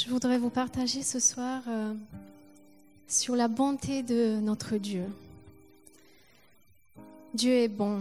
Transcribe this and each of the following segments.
Je voudrais vous partager ce soir sur la bonté de notre Dieu. Dieu est bon.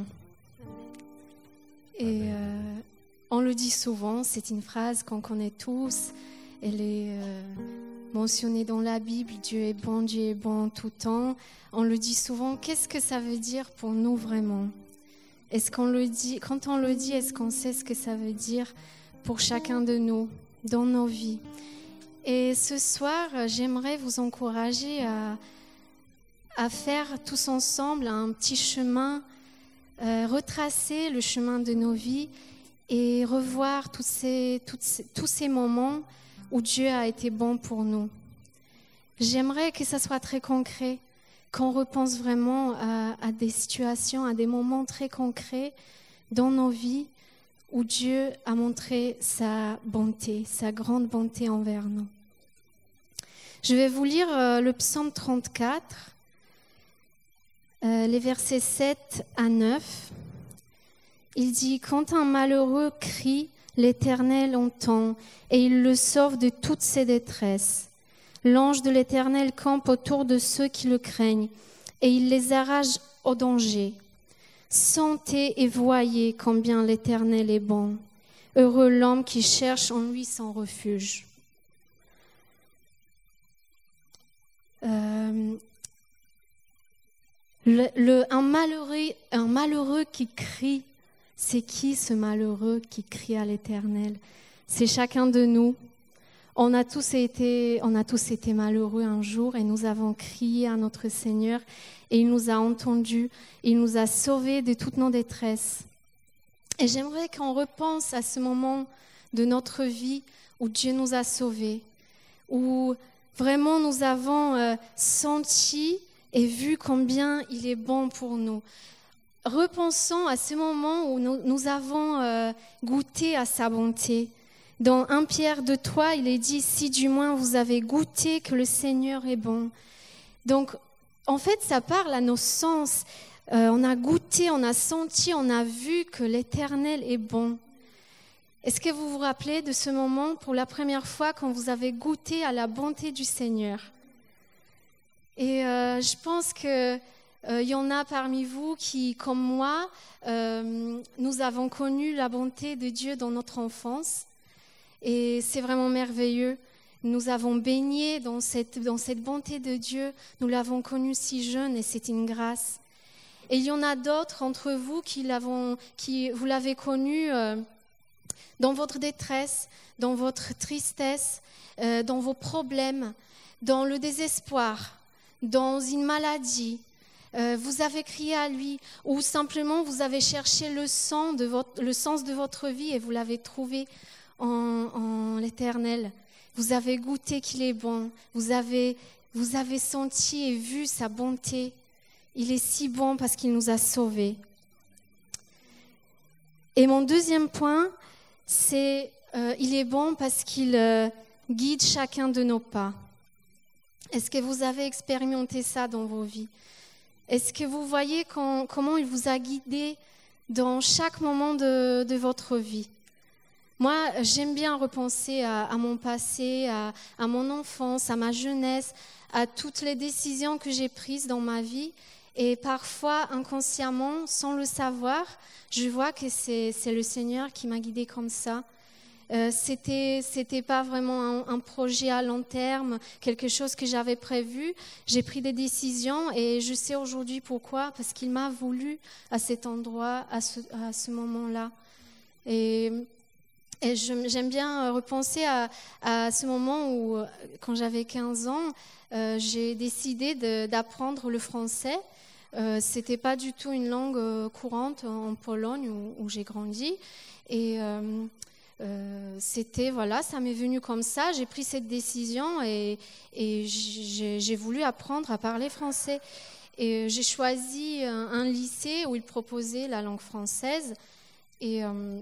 Et on le dit souvent, c'est une phrase qu'on connaît tous. Elle est mentionnée dans la Bible, Dieu est bon tout le temps. On le dit souvent, qu'est-ce que ça veut dire pour nous vraiment ? Est-ce qu'on le dit, quand on le dit, est-ce qu'on sait ce que ça veut dire pour chacun de nous, dans nos vies ? Et ce soir, j'aimerais vous encourager à faire tous ensemble un petit chemin, retracer le chemin de nos vies et revoir tous ces moments où Dieu a été bon pour nous. J'aimerais que ça soit très concret, qu'on repense vraiment à des situations, à des moments très concrets dans nos vies où Dieu a montré sa bonté, sa grande bonté envers nous. Je vais vous lire le psaume 34, les versets 7 à 9. Il dit « Quand un malheureux crie, l'Éternel entend et il le sauve de toutes ses détresses. L'ange de l'Éternel campe autour de ceux qui le craignent et il les arrache au danger. Sentez et voyez combien l'Éternel est bon. Heureux l'homme qui cherche en lui son refuge. » Un malheureux qui crie, c'est qui ce malheureux qui crie à l'Éternel ? C'est chacun de nous. On a tous été malheureux un jour et nous avons crié à notre Seigneur et il nous a entendus, il nous a sauvés de toutes nos détresses. Et j'aimerais qu'on repense à ce moment de notre vie où Dieu nous a sauvés, où vraiment nous avons senti et vu combien il est bon pour nous. Repensons à ce moment où nous avons goûté à sa bonté. Dans 1 Pierre 2:3, il est dit « Si du moins vous avez goûté que le Seigneur est bon ». Donc, en fait, ça parle à nos sens. On a goûté, on a senti, on a vu que l'Éternel est bon. Est-ce que vous vous rappelez de ce moment pour la première fois quand vous avez goûté à la bonté du Seigneur ? Et je pense que y en a parmi vous qui, comme moi, nous avons connu la bonté de Dieu dans notre enfance. Et c'est vraiment merveilleux. Nous avons baigné dans cette bonté de Dieu. Nous l'avons connue si jeune et c'est une grâce. Et il y en a d'autres entre vous qui vous l'avez connu dans votre détresse, dans votre tristesse, dans vos problèmes, dans le désespoir, dans une maladie. Vous avez crié à lui ou simplement vous avez cherché le sens de votre vie et vous l'avez trouvé en l'Éternel. Vous avez goûté qu'il est bon. Vous avez senti et vu sa bonté. Il est si bon parce qu'il nous a sauvés. Et mon deuxième point, c'est il est bon parce qu'il guide chacun de nos pas. Est-ce que vous avez expérimenté ça dans vos vies ? Est-ce que vous voyez comment il vous a guidé dans chaque moment de votre vie ? Moi, j'aime bien repenser à mon passé, à mon enfance, à ma jeunesse, à toutes les décisions que j'ai prises dans ma vie. Et parfois, inconsciemment, sans le savoir, je vois que c'est le Seigneur qui m'a guidée comme ça. C'était pas vraiment un projet à long terme, quelque chose que j'avais prévu. J'ai pris des décisions et je sais aujourd'hui pourquoi, parce qu'il m'a voulu à cet endroit, à ce moment-là. Et j'aime bien repenser à ce moment où, quand j'avais 15 ans, j'ai décidé d'apprendre le français. C'était pas du tout une langue courante en Pologne où j'ai grandi. Et ça m'est venu comme ça. J'ai pris cette décision et j'ai voulu apprendre à parler français. Et j'ai choisi un lycée où ils proposaient la langue française. Et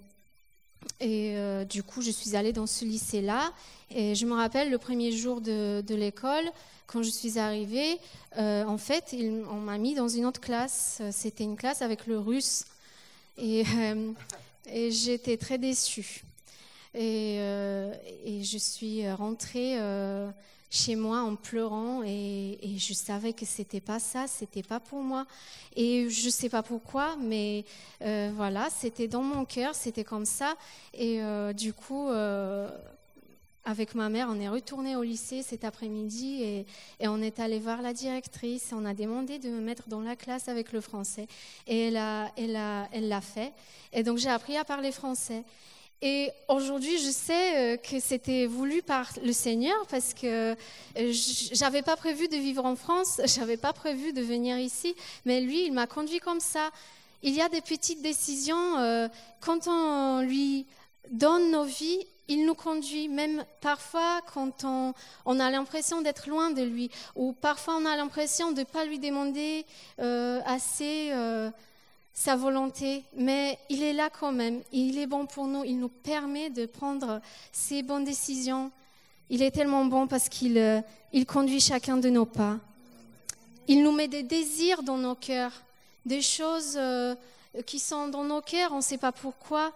du coup, je suis allée dans ce lycée-là. Et je me rappelle le premier jour de l'école, quand je suis arrivée, en fait, on m'a mis dans une autre classe. C'était une classe avec le russe. Et j'étais très déçue. et je suis rentrée chez moi en pleurant et je savais que c'était pas ça, c'était pas pour moi. Et je sais pas pourquoi, mais voilà, c'était dans mon cœur, c'était comme ça. Et du coup, avec ma mère, on est retourné au lycée cet après-midi et on est allé voir la directrice. On a demandé de me mettre dans la classe avec le français. Et elle l'a fait. Et donc, j'ai appris à parler français. Et aujourd'hui, je sais que c'était voulu par le Seigneur parce que j'avais pas prévu de vivre en France, j'avais pas prévu de venir ici, mais lui, il m'a conduit comme ça. Il y a des petites décisions, quand on lui donne nos vies, il nous conduit, même parfois quand on a l'impression d'être loin de lui, ou parfois on a l'impression de ne pas lui demander assez sa volonté, mais il est là quand même, il est bon pour nous, il nous permet de prendre ces bonnes décisions. Il est tellement bon parce qu'il conduit chacun de nos pas. Il nous met des désirs dans nos cœurs, des choses qui sont dans nos cœurs, on ne sait pas pourquoi.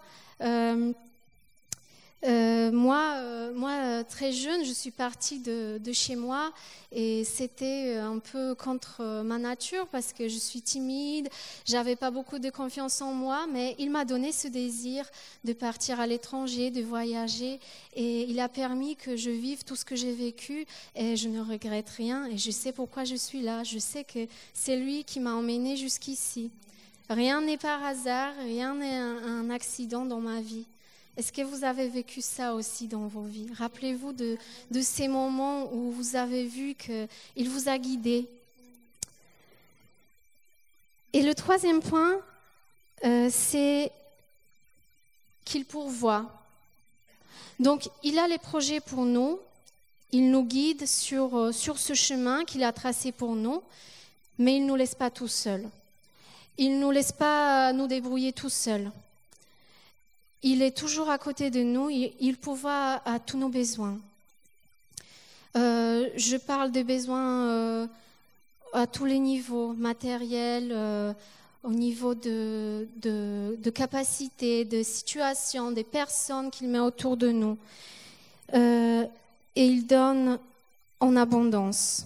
Moi, très jeune, je suis partie de chez moi et c'était un peu contre ma nature parce que je suis timide, j'avais pas beaucoup de confiance en moi, mais il m'a donné ce désir de partir à l'étranger, de voyager et il a permis que je vive tout ce que j'ai vécu et je ne regrette rien et je sais pourquoi je suis là, je sais que c'est lui qui m'a emmenée jusqu'ici. Rien n'est par hasard, rien n'est un accident dans ma vie. Est-ce que vous avez vécu ça aussi dans vos vies? Rappelez-vous de ces moments où vous avez vu qu'il vous a guidé. Et le troisième point, c'est qu'il pourvoit. Donc, il a les projets pour nous. Il nous guide sur ce chemin qu'il a tracé pour nous, mais il ne nous laisse pas tout seuls. Il ne nous laisse pas nous débrouiller tout seuls. Il est toujours à côté de nous, il pourvoit à tous nos besoins. Je parle des besoins à tous les niveaux, matériels, au niveau de capacité, de situation, des personnes qu'il met autour de nous. Et il donne en abondance.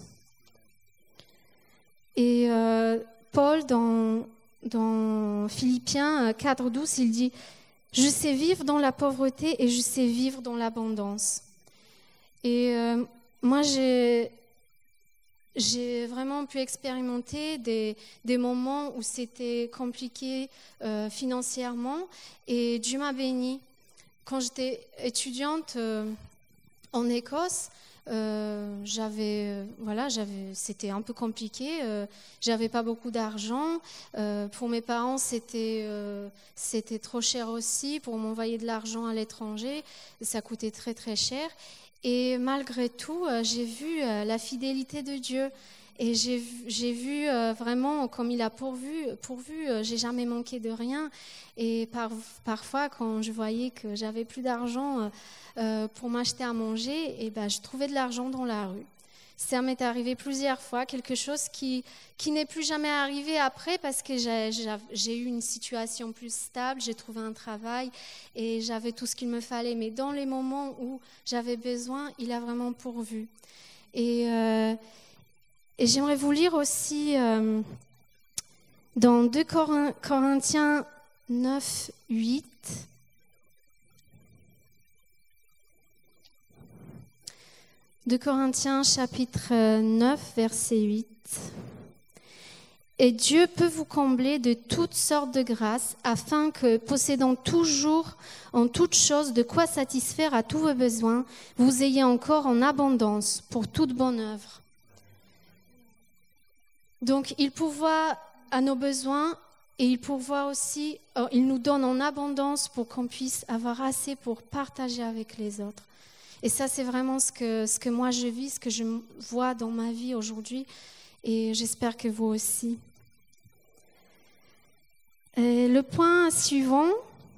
Et Paul, dans Philippiens 4:12, il dit « Je sais vivre dans la pauvreté et je sais vivre dans l'abondance. » Et moi, j'ai vraiment pu expérimenter des moments où c'était compliqué financièrement et Dieu m'a bénie. Quand j'étais étudiante en Écosse, c'était un peu compliqué. J'avais pas beaucoup d'argent. Pour mes parents, c'était trop cher aussi. Pour m'envoyer de l'argent à l'étranger, ça coûtait très très cher. Et malgré tout, j'ai vu la fidélité de Dieu. Et j'ai vu vraiment comme il a pourvu, j'ai jamais manqué de rien. Et parfois, quand je voyais que j'avais plus d'argent pour m'acheter à manger, et je trouvais de l'argent dans la rue. Ça m'est arrivé plusieurs fois, quelque chose qui n'est plus jamais arrivé après parce que j'ai eu une situation plus stable, j'ai trouvé un travail et j'avais tout ce qu'il me fallait. Mais dans les moments où j'avais besoin, il a vraiment pourvu. Et j'aimerais vous lire aussi dans 2 Corinthiens 9, 8. 2 Corinthiens chapitre 9, verset 8. « Et Dieu peut vous combler de toutes sortes de grâces, afin que, possédant toujours en toutes choses de quoi satisfaire à tous vos besoins, vous ayez encore en abondance pour toute bonne œuvre. » Donc, il pourvoit à nos besoins et il pourvoit aussi, il nous donne en abondance pour qu'on puisse avoir assez pour partager avec les autres. Et ça, c'est vraiment ce que moi je vis, ce que je vois dans ma vie aujourd'hui. Et j'espère que vous aussi. Et le point suivant,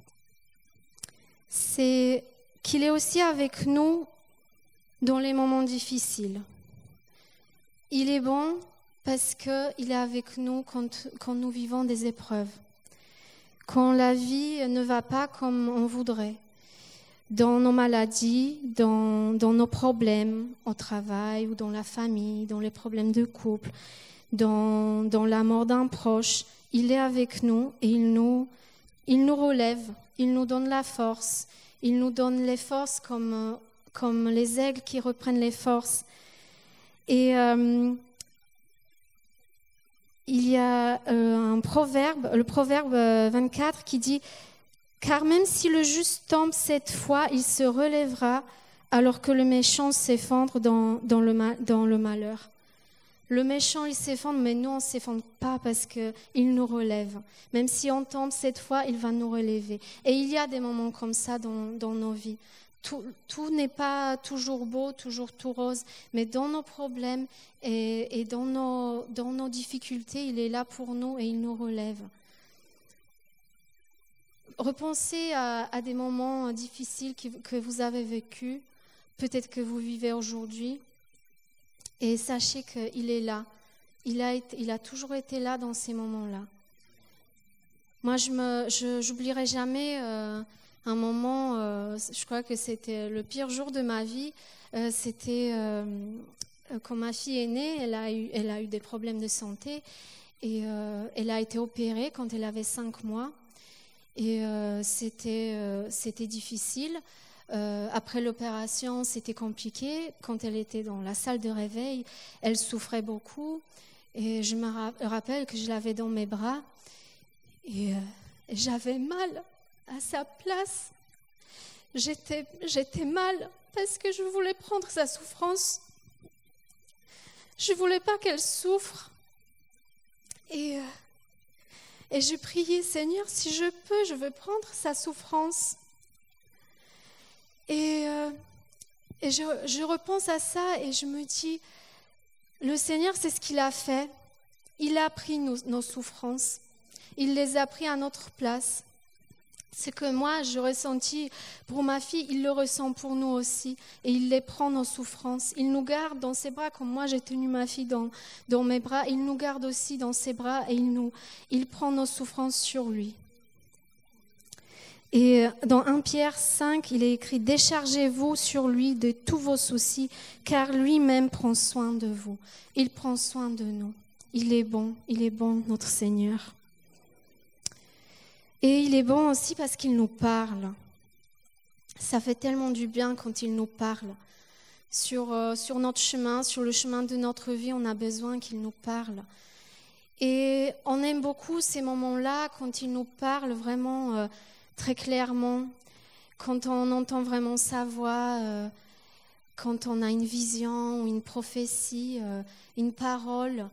c'est qu'il est aussi avec nous dans les moments difficiles. Il est bon parce qu'il est avec nous quand nous vivons des épreuves. Quand la vie ne va pas comme on voudrait. dans nos maladies, dans nos problèmes au travail ou dans la famille, dans les problèmes de couple, dans la mort d'un proche. Il est avec nous et il nous relève, il nous donne la force, il nous donne les forces comme les aigles qui reprennent les forces. Et il y a un proverbe, le proverbe 24 qui dit « Car même si le juste tombe 7 fois, il se relèvera, alors que le méchant s'effondre dans le malheur. » Le méchant, il s'effondre, mais nous, on ne s'effondre pas parce qu'il nous relève. Même si on tombe 7 fois, il va nous relever. Et il y a des moments comme ça dans nos vies. Tout n'est pas toujours beau, toujours tout rose, mais dans nos problèmes et dans nos difficultés, il est là pour nous et il nous relève. Repensez à des moments difficiles que vous avez vécus, peut-être que vous vivez aujourd'hui, et sachez qu'il est là. Il a toujours été là dans ces moments-là. Moi, je n'oublierai jamais un moment, je crois que c'était le pire jour de ma vie, c'était quand ma fille est née, elle a eu des problèmes de santé et elle a été opérée quand elle avait 5 mois. Et c'était difficile. Après l'opération, c'était compliqué. Quand elle était dans la salle de réveil, elle souffrait beaucoup. Et je me rappelle que je l'avais dans mes bras. Et j'avais mal à sa place. J'étais mal parce que je voulais prendre sa souffrance. Je ne voulais pas qu'elle souffre. Et j'ai prié, Seigneur, si je peux, je veux prendre sa souffrance. Et je repense à ça et je me dis, le Seigneur, c'est ce qu'il a fait. Il a pris nos souffrances. Il les a pris à notre place. Ce que moi, je ressentis pour ma fille, il le ressent pour nous aussi. Et il les prend, nos souffrances. Il nous garde dans ses bras, comme moi j'ai tenu ma fille dans mes bras. Il nous garde aussi dans ses bras et il prend nos souffrances sur lui. Et dans 1 Pierre 5, il est écrit « Déchargez-vous sur lui de tous vos soucis, car lui-même prend soin de vous. » Il prend soin de nous. Il est bon, notre Seigneur. Et il est bon aussi parce qu'il nous parle. Ça fait tellement du bien quand il nous parle. Sur notre chemin, sur le chemin de notre vie, on a besoin qu'il nous parle. Et on aime beaucoup ces moments-là quand il nous parle vraiment très clairement, quand on entend vraiment sa voix, quand on a une vision ou une prophétie, une parole,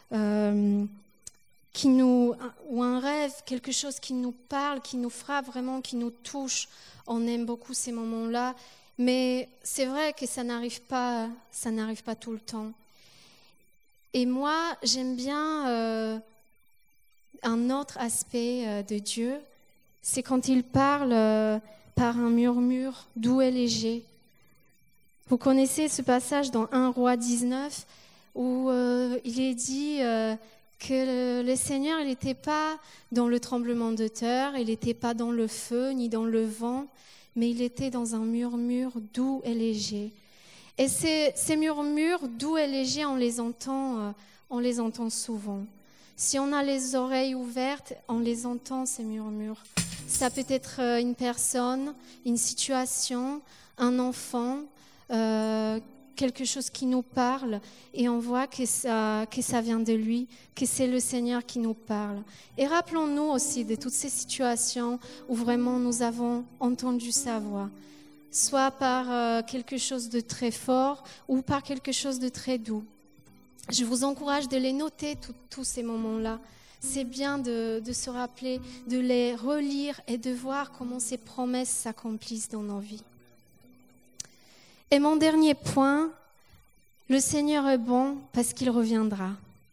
ou un rêve, quelque chose qui nous parle, qui nous frappe vraiment, qui nous touche. On aime beaucoup ces moments-là, mais c'est vrai que ça n'arrive pas tout le temps. Et moi, j'aime bien un autre aspect de Dieu, c'est quand il parle par un murmure doux et léger. Vous connaissez ce passage dans 1 Roi 19 où il est dit que le Seigneur, il n'était pas dans le tremblement de terre, il n'était pas dans le feu ni dans le vent, mais il était dans un murmure doux et léger. Et ces murmures doux et légers, on les entend souvent. Si on a les oreilles ouvertes, on les entend, ces murmures. Ça peut être une personne, une situation, un enfant, quelque chose qui nous parle et on voit que ça vient de lui, que c'est le Seigneur qui nous parle. Et rappelons-nous aussi de toutes ces situations où vraiment nous avons entendu sa voix, soit par quelque chose de très fort ou par quelque chose de très doux. Je vous encourage de les noter, tous ces moments-là. C'est bien de se rappeler, de les relire et de voir comment ces promesses s'accomplissent dans nos vies. Et mon dernier point, le Seigneur est bon parce qu'il reviendra.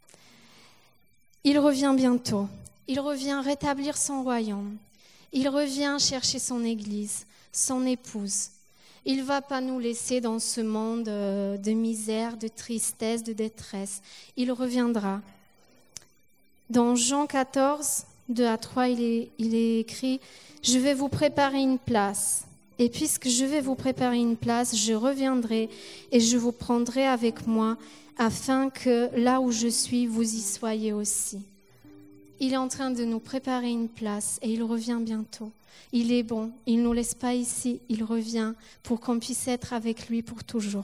Il revient bientôt. Il revient rétablir son royaume. Il revient chercher son Église, son épouse. Il ne va pas nous laisser dans ce monde de misère, de tristesse, de détresse. Il reviendra. Dans Jean 14, 2 à 3, il est écrit « Je vais vous préparer une place. Et puisque je vais vous préparer une place, je reviendrai et je vous prendrai avec moi, afin que là où je suis, vous y soyez aussi. Il est en train de nous préparer une place et il revient bientôt. Il est bon, il ne nous laisse pas ici, il revient pour qu'on puisse être avec lui pour toujours.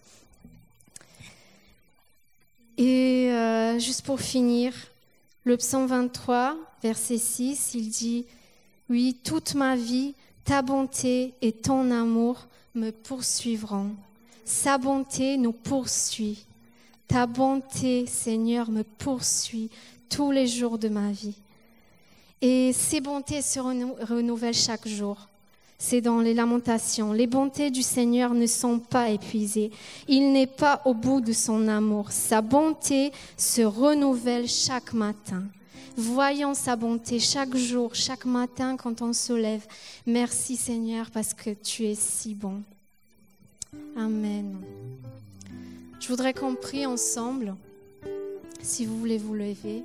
Et juste pour finir, le psaume 23, verset 6, il dit « Oui, toute ma vie, ta bonté et ton amour me poursuivront. Sa bonté nous poursuit. Ta bonté, Seigneur, me poursuit tous les jours de ma vie. » Et ces bontés se renouvellent chaque jour. C'est dans les Lamentations. Les bontés du Seigneur ne sont pas épuisées. Il n'est pas au bout de son amour. Sa bonté se renouvelle chaque matin. Voyons sa bonté chaque jour, chaque matin quand on se lève. Merci Seigneur parce que tu es si bon. Amen. Je voudrais qu'on prie ensemble, si vous voulez vous lever.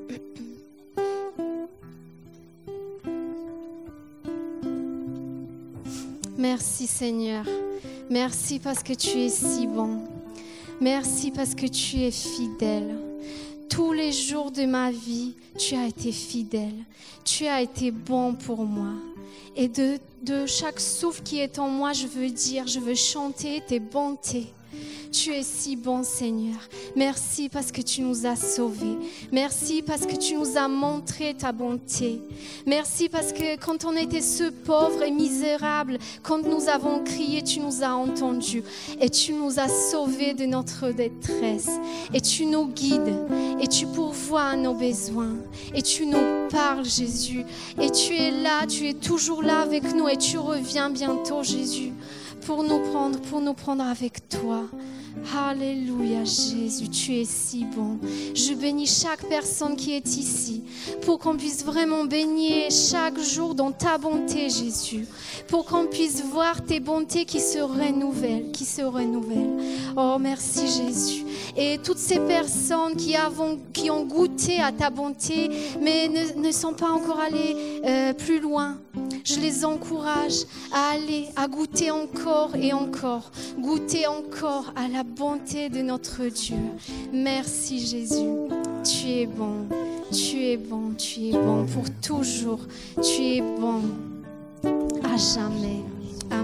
Merci Seigneur. Merci parce que tu es si bon. Merci parce que tu es fidèle. Tous les jours de ma vie, tu as été fidèle. Tu as été bon pour moi. Et de chaque souffle qui est en moi, je veux chanter tes bontés. Tu es si bon, Seigneur. Merci parce que tu nous as sauvés. Merci parce que tu nous as montré ta bonté. Merci parce que quand on était ceux pauvres et misérables, quand nous avons crié, tu nous as entendus. Et tu nous as sauvés de notre détresse. Et tu nous guides. Et tu pourvois à nos besoins. Et tu nous parles, Jésus. Et tu es là, tu es toujours là avec nous. Et tu reviens bientôt, Jésus, pour nous prendre avec toi. Alléluia Jésus, tu es si bon. Je bénis chaque personne qui est ici pour qu'on puisse vraiment baigner chaque jour dans ta bonté Jésus, pour qu'on puisse voir tes bontés qui se renouvellent. Oh merci Jésus. Et toutes ces personnes qui ont goûté à ta bonté mais ne sont pas encore allées plus loin, je les encourage à aller, à goûter encore et encore, goûter encore à la bonté de notre Dieu. Merci Jésus, tu es bon, tu es bon, tu es bon pour toujours, tu es bon à jamais.